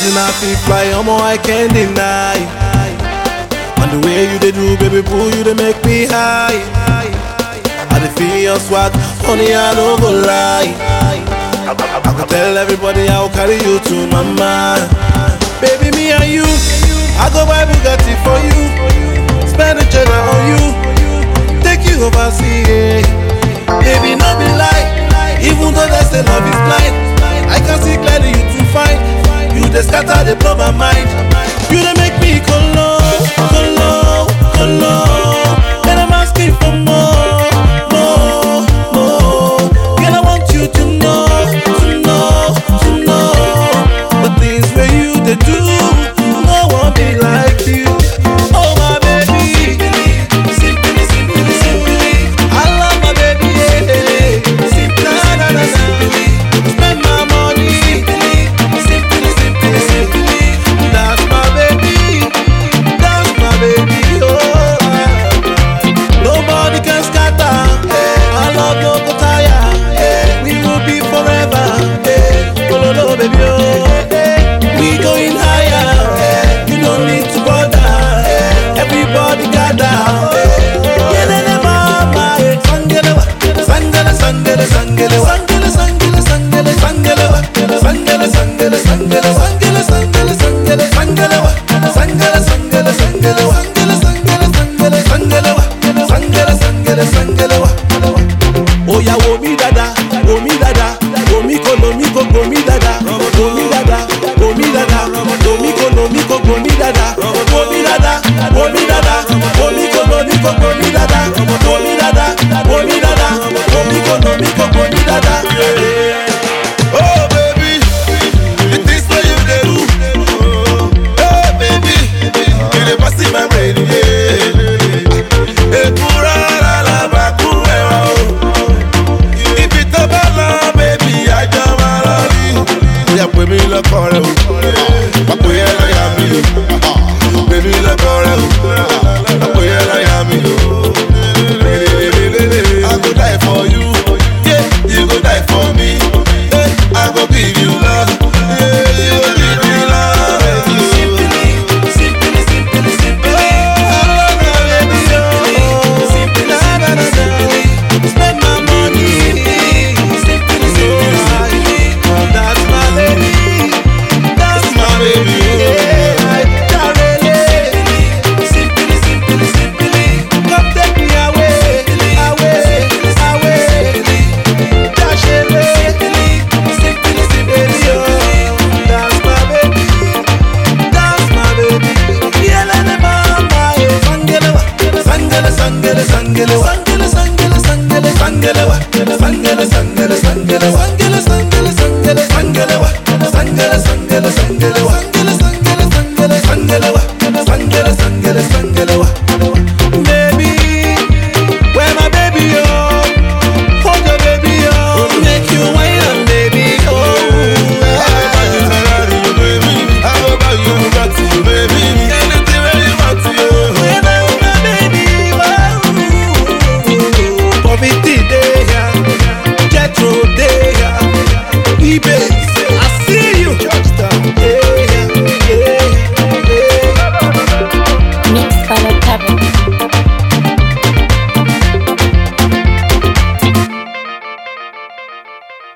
reason I feel fly, I can't deny. And the way you they do, baby boo, you they make me high. I dey feel your swag, honey, I don't go lie. I could tell everybody I'll carry you to mama. Baby, me and you, I go buy Bugatti for you, spend a cheddar on you, take you overseas. Baby, no be lie, even though they say love is blind, I can see clearly you too fine. You dey scatter, they blow my mind. You dey make me colo, colo, colo. And I'm asking for more, more, more. Girl, I want you to know, to know, to know. The things where you dey do, no one be like you. Oh my baby, simply, simply, simply. I love my baby, yeah. Simply, simply, simply. Spend my money, simply, simply, simply. That's my baby, that's my baby, oh. Nobody can scatter, our love no go tire, we will be forever, oh, no, baby, oh. We going higher, you don't need to bother, everybody gather. Yelele mama, sangelewa, sangele, sangele, sangele, sangele, sangele, sangele, sangelewa, sangele, sangele, sangele, sangele, sangele, sangele, sangelewa, sangele, sangele, sangele, sangele, sangele, sangele, sangelewa, sangele, sangele, sangelewa. Oh ya wo mi dada, wo mi dada, wo mi ko lo mi ko go mi dada, wo mi dada, wo mi dada, wo mi ko lo mi ko go mi dada, wo mi dada, wo mi dada, wo mi ko lo mi ko go mi dada, wo mi dada, wo mi dada, wo mi ko lo mi ko go mi dada. Oh baby, the things that you dey do, oh baby, you dey pass in my brain, yeah. Ekura la la ba kuwe o, if it over love, baby, I don't wanna leave. Yeah, pè mí lọ́kọ rẹ o, má pè é láyà mi o. Pè mí lọ́kọ rẹ o, má pè é láyà mi o. I go die for you, yeah, you go die for me. I go give you love, yeah, you go give me love. Simply, simply, simply, simply. I love my baby, oh. Simply, simply, simply. Spend my money, simply, simply. That's my baby, that's my baby, yeah. Simply, simply, simply. Come take me away, away, away. Dash away, simply, simply, oh. That's my baby, that's my baby. Yelele mama, yeah. Sangelewa, sangele, sangele, sangele, sangele, sangele, sangele, sangelewa, sangele, sangele, sangele, sangele, sangele, sangele, sangelewa, sangele, sangele, sangele, sangele.